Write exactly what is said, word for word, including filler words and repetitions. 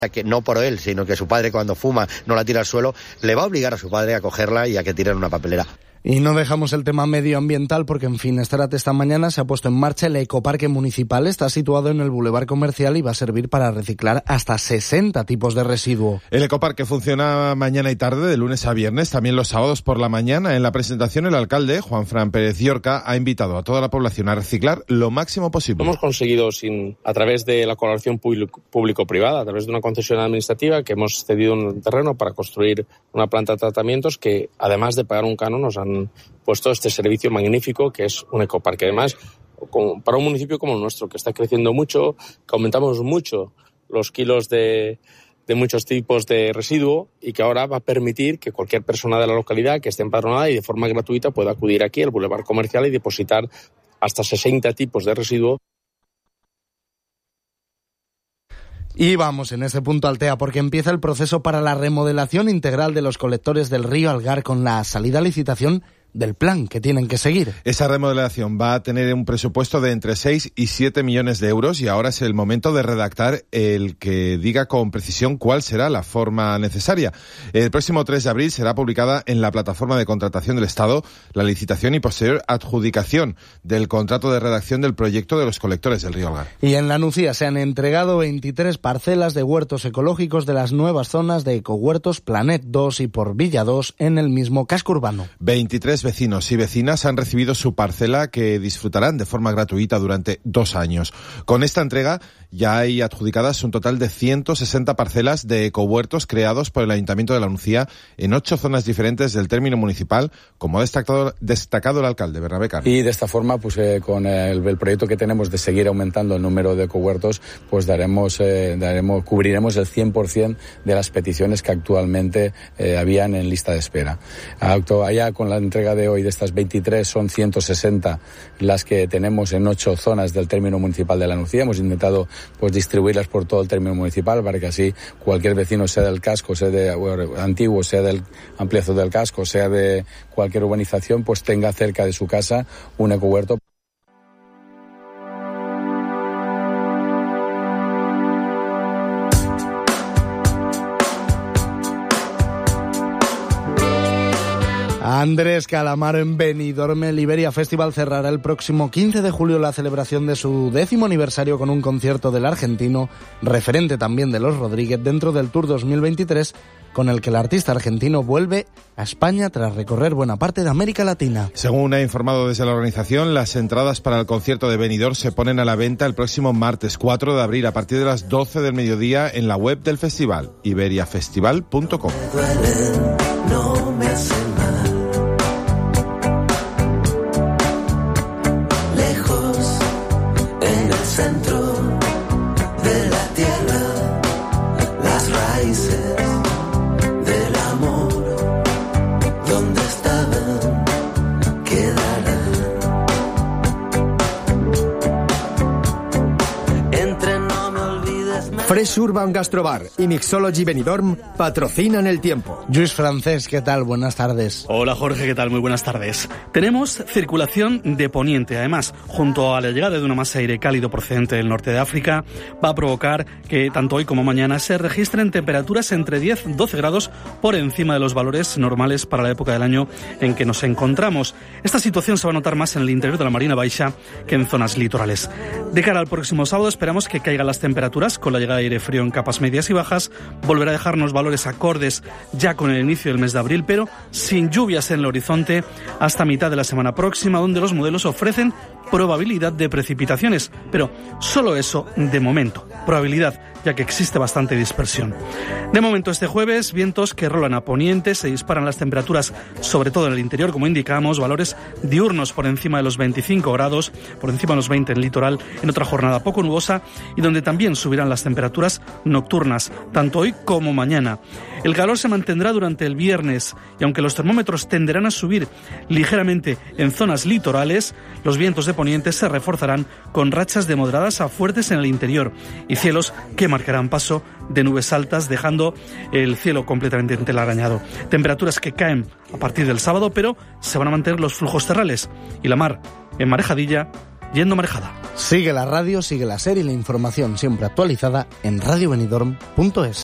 que no por él, sino que su padre cuando fuma no la tira al suelo, le va a obligar a su padre a cogerla y a que tire en una papelera. Y no dejamos el tema medioambiental porque en Finestrat esta mañana se ha puesto en marcha el ecoparque municipal. Está situado en el Boulevard Comercial y va a servir para reciclar hasta sesenta tipos de residuo. El ecoparque funciona mañana y tarde, de lunes a viernes, también los sábados por la mañana. En la presentación el alcalde, Juan Fran Pérez Llorca, ha invitado a toda la población a reciclar lo máximo posible. Hemos conseguido, sin, a través de la colaboración público-privada, a través de una concesión administrativa, que hemos cedido un terreno para construir una planta de tratamientos que, además de pagar un canon, nos han puesto este servicio magnífico que es un ecoparque. Además, para un municipio como el nuestro, que está creciendo mucho, que aumentamos mucho los kilos de, de muchos tipos de residuo y que ahora va a permitir que cualquier persona de la localidad que esté empadronada y de forma gratuita pueda acudir aquí al Boulevard Comercial y depositar hasta sesenta tipos de residuo. Y vamos en este punto, Altea, porque empieza el proceso para la remodelación integral de los colectores del río Algar con la salida a licitación del plan que tienen que seguir. Esa remodelación va a tener un presupuesto de entre seis y siete millones de euros y ahora es el momento de redactar el que diga con precisión cuál será la forma necesaria. El próximo tres de abril será publicada en la plataforma de contratación del Estado la licitación y posterior adjudicación del contrato de redacción del proyecto de los colectores del río Algar. Y en La Nucía se han entregado veintitrés parcelas de huertos ecológicos de las nuevas zonas de ecohuertos Planet dos y por Villa dos en el mismo casco urbano. veintitrés vecinos y vecinas han recibido su parcela que disfrutarán de forma gratuita durante dos años. Con esta entrega ya hay adjudicadas un total de ciento sesenta parcelas de ecohuertos creados por el Ayuntamiento de La Nucía en ocho zonas diferentes del término municipal, como ha destacado, destacado el alcalde Bernabé Cano. Y de esta forma, pues eh, con el, el proyecto que tenemos de seguir aumentando el número de ecohuertos, pues daremos, eh, daremos, cubriremos el cien por ciento de las peticiones que actualmente eh, habían en lista de espera. Allá con la entrega de hoy de estas veintitrés son ciento sesenta las que tenemos en ocho zonas del término municipal de La Nucía. Hemos intentado pues distribuirlas por todo el término municipal para que así cualquier vecino, sea del casco, sea de bueno, antiguo, sea del ampliación del casco, sea de cualquier urbanización, pues tenga cerca de su casa un ecohuerto. Andrés Calamaro en Benidorm. El Iberia Festival cerrará el próximo quince de julio la celebración de su décimo aniversario con un concierto del argentino, referente también de Los Rodríguez, dentro del Tour dos mil veintitrés, con el que el artista argentino vuelve a España tras recorrer buena parte de América Latina. Según ha informado desde la organización, las entradas para el concierto de Benidorm se ponen a la venta el próximo martes cuatro de abril a partir de las doce del mediodía en la web del festival, iberia festival punto com. No me hace mal. Centro de la tierra, las raíces del amor, donde estaban, quedarán. Entre no me olvides más. Fresh Urban Gastrobar y Mixology Benidorm patrocinan el tiempo. Luis Francés, ¿qué tal? Buenas tardes. Hola Jorge, ¿qué tal? Muy buenas tardes. Tenemos circulación de poniente. Además, junto a la llegada de una masa de aire cálido procedente del norte de África, va a provocar que tanto hoy como mañana se registren temperaturas entre diez y doce grados por encima de los valores normales para la época del año en que nos encontramos. Esta situación se va a notar más en el interior de la Marina Baixa que en zonas litorales. De cara al próximo sábado esperamos que caigan las temperaturas con la llegada de aire frío en capas medias y bajas. Volverá a dejarnos valores acordes ya con el inicio del mes de abril, pero sin lluvias en el horizonte hasta mitad de la semana próxima, donde los modelos ofrecen probabilidad de precipitaciones, pero solo eso de momento, probabilidad, ya que existe bastante dispersión. De momento este jueves, vientos que rolan a poniente, se disparan las temperaturas, sobre todo en el interior, como indicamos, valores diurnos por encima de los veinticinco grados, por encima de los veinte en el litoral, en otra jornada poco nubosa, y donde también subirán las temperaturas nocturnas, tanto hoy como mañana. El calor se mantendrá durante el viernes, y aunque los termómetros tenderán a subir ligeramente en zonas litorales, los vientos de poniente se reforzarán con rachas de moderadas a fuertes en el interior y cielos que marcarán paso de nubes altas, dejando el cielo completamente entelarañado. Temperaturas que caen a partir del sábado, pero se van a mantener los flujos terrales y la mar en marejadilla Yendo Marejada. Sigue la radio, sigue la serie y la información siempre actualizada en radio benidorm punto es.